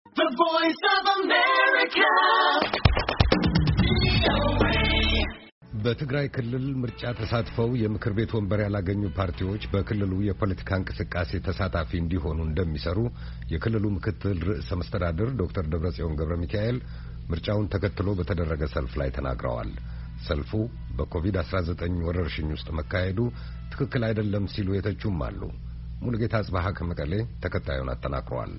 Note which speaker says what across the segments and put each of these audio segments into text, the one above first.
Speaker 1: The Voice of America.
Speaker 2: በትግራይ ክልል ምርጫ ተሳትፈው የምክር ቤት ወንበር ያላገኙ ፓርቲዎች በክልሉ የፖለቲካ እንቅስቃሴ ተሳታፊ እንዲሆኑ እንደሚሰሩ የክልሉ ምክትል ርዕሰ መስተዳድር ዶክተር ደብረጽዮን ገብረሚካኤል ምርጫውን ተከትሎ በተደረገ ሰልፍ ላይ ተናግረዋል። ሰልፉ በኮቪድ-19 ወረርሽኝ ውስጥ መካሄዱ ትክክል አይደለም ሲሉ የተቹም አሉ። ሙሉጌታ አጽባሃ ከመቀሌ ተከታዩን አጠናክሯል።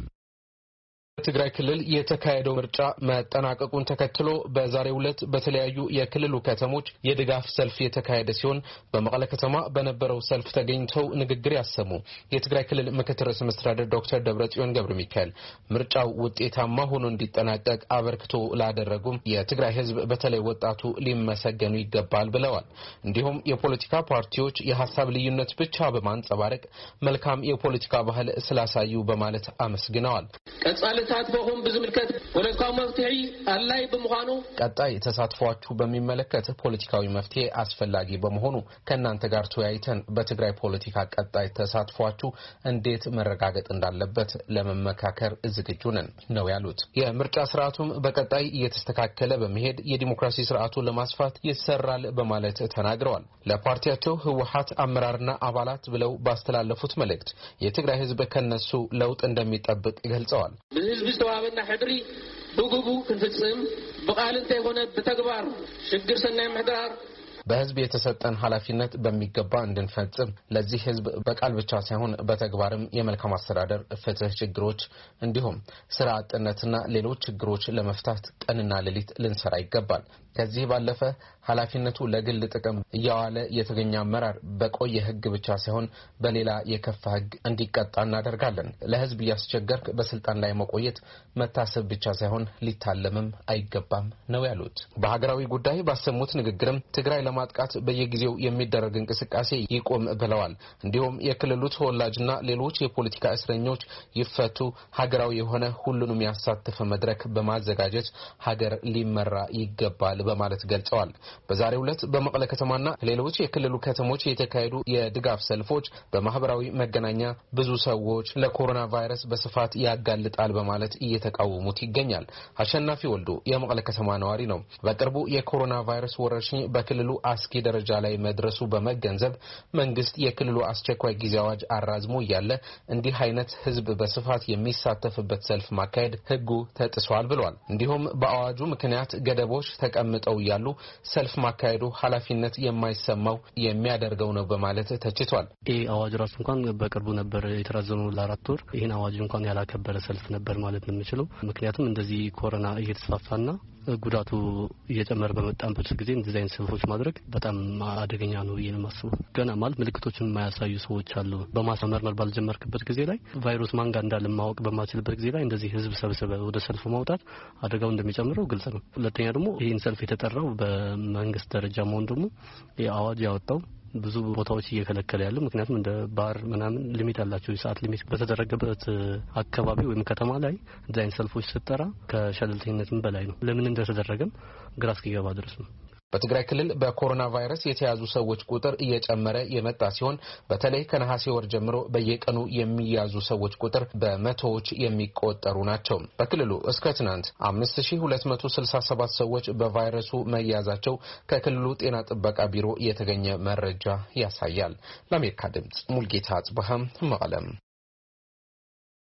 Speaker 3: በትግራይ ክልል የተካሄደው ምርጫ መጠናቀቁን ተከትሎ በዛሬው ዕለት በተለያዩ የክልሉ ከተሞች የድጋፍ ሰልፍ የተካሄደ ሲሆን በመቀለ ከተማ በነበረው ሰልፍ ተገኝተው ንግግር ያሰሙ የትግራይ ክልል ምክትል ርዕሰ መስተዳድር ዶክተር ደብረጽዮን ገብረሚካኤል ምርጫው ውጤታማ ሆኖ እንዲጠናቀቅ አበርክቶ ላደረጉም የትግራይ ሕዝብ በተለይ ወጣቱ ሊመሰገኑ ይገባል ብለዋል። እንዲሁም የፖለቲካ ፓርቲዎች የሐሳብ ልዩነት ብቻ በማንጸባረቅ መልካም የፖለቲካ ባህል ስላሳዩ በማለት አመስግነዋል።
Speaker 4: ተሳትፎም በዝምልከት ፖለቲካዊ መፍትሄ አላይ በመሆኑ
Speaker 3: ቀጣይ ተሳትፏችሁ በሚመለከት ፖለቲካዊ መፍትሄ አስፈላጊ በመሆኑ ከናንተ ጋር ተወያይተን በትግራይ ፖለቲካ ቀጣይ ተሳትፏችሁ እንዴት መረጋገጥ እንዳለበት ለመመካከር ዝግጁ ነን ነው ያሉት። የምርጫ ስርዓቱም በቀጣይ እየተስተካከለ በመሄድ የዲሞክራሲ ስርዓቱን ለማስፋት ይሰራል በማለት ተናግረዋል። ለፓርቲያቸው ህወሓት አመራርና አባላት ብለው ባስተላለፉት መልእክት የትግራይ ህዝብ ከነሱ ለውጥ እንደሚጠብቅ ገልጸዋል።
Speaker 4: ህዝብ ተዋበና ሕድሪ በጉቡ ክንፍጽም በቃልንተ የሆነ በተግባር ሽግር ሰናይ ምሕዳር
Speaker 3: በህዝብ የተሰጠን ኃላፊነት በሚገባ እንድንፈጽም ለዚህ ህዝብ በቃል ብቻ ሳይሆን በተግባርም የመልካም አስተዳደር ፍትህ ችግሮች እንዲሁም ስራ አጥነትና ሌሎች ችግሮች ለመፍታት ቀንና ሌሊት ልንሰራ ይገባል። ከዚህ ባለፈ ኃላፊነቱ ለግል ጥቅም እያዋለ የተገኘ አመራር በቆየ ህግ ብቻ ሳይሆን በሌላ የከፋ ህግ እንዲቀጣ እናደርጋለን። ለህዝብ ያስቸገርክ በስልጣን ላይ መቆየት መታሰብ ብቻ ሳይሆን ሊታለምም አይገባም ነው ያሉት። በሀገራዊ ጉዳይ ባሰሙት ንግግርም ትግራይ ለማጥቃት በየጊዜው የሚደረግ እንቅስቃሴ ይቆም ብለዋል። እንዲሁም የክልሉ ተወላጅና ሌሎች የፖለቲካ እስረኞች ይፈቱ፣ ሀገራዊ የሆነ ሁሉንም ያሳተፈ መድረክ በማዘጋጀት ሀገር ሊመራ ይገባል በማለት ገልጸዋል። በዛሬው ዕለት በመቀለ ከተማና ሌሎች የክልሉ ከተሞች የተካሄዱ የድጋፍ ሰልፎች በማህበራዊ መገናኛ ብዙ ሰዎች ለኮሮና ቫይረስ በስፋት ያጋልጣል በማለት እየተቃወሙት ይገኛል። አሸናፊ ወልዱ የመቀለ ከተማ ነዋሪ ነው። በቅርቡ የኮሮና ቫይረስ ወረርሽኝ በክልሉ አስጊ ደረጃ ላይ መድረሱ በመገንዘብ መንግስት የክልሉ አስቸኳይ ጊዜ አዋጅ አራዝሞ እያለ እንዲህ አይነት ህዝብ በስፋት የሚሳተፍበት ሰልፍ ማካሄድ ህጉ ተጥሷል ብሏል። እንዲሁም በአዋጁ ምክንያት ገደቦች ተቀምጠው ያሉ ሰልፍ ማካሄዱ ኃላፊነት የማይሰማው የሚያደርገው ነው በማለት ተችቷል።
Speaker 5: አዋጅ ራሱ እንኳን በቅርቡ ነበር የተራዘመው ለ4 ወር። ይሄን አዋጅ እንኳን ያላከበረ ሰልፍ ነበር ማለት ነው የምችለው። ምክንያቱም እንደዚህ ኮሮና እየተስፋፋና ጉዳቱ እየጨመረ በመጣበት ጊዜ እንደዚህ አይነት ሰልፎች ማድረግ በጣም አደገኛ ነው ብዬ ነው የማስበው። ገና ማለት ምልክቶችን የማያሳዩ ሰዎች አሉ። በማስመርመር ባልጀመርክበት ጊዜ ላይ ቫይረስ ማን ጋር እንዳለ ማወቅ በማችልበት ጊዜ ላይ እንደዚህ ህዝብ ሰብስበ ወደ ሰልፍ ማውጣት አደጋው እንደሚጨምረው ግልጽ ነው። ሁለተኛ ደግሞ ይህን ሰልፍ የተጠራው በመንግስት ደረጃ መሆን ደግሞ የአዋጅ ያወጣው ብዙ ቦታዎች እየከለከለ ያለው ምክንያቱም እንደ ባር ምናምን ሊሚት አላቸው። ሰዓት ሊሚት በተደረገበት አካባቢ ወይም ከተማ ላይ ዲዛይን ሰልፎች ሲጠራ ከሸለልተኝነትም በላይ ነው። ለምን እንደተደረገም ግራ እስኪገባ ድረስ ነው።
Speaker 3: በትግራይ ክልል በኮሮና ቫይረስ የተያዙ ሰዎች ቁጥር እየጨመረ የመጣ ሲሆን በተለይ ከነሐሴ ወር ጀምሮ በየቀኑ የሚያዙ ሰዎች ቁጥር በመቶዎች የሚቆጠሩ ናቸው። በክልሉ እስከ ትናንት 5267 ሰዎች በቫይረሱ መያዛቸው ከክልሉ ጤና ጥበቃ ቢሮ የተገኘ መረጃ ያሳያል። ለአሜሪካ ድምጽ ሙሉጌታ አጽባሃም መቀለም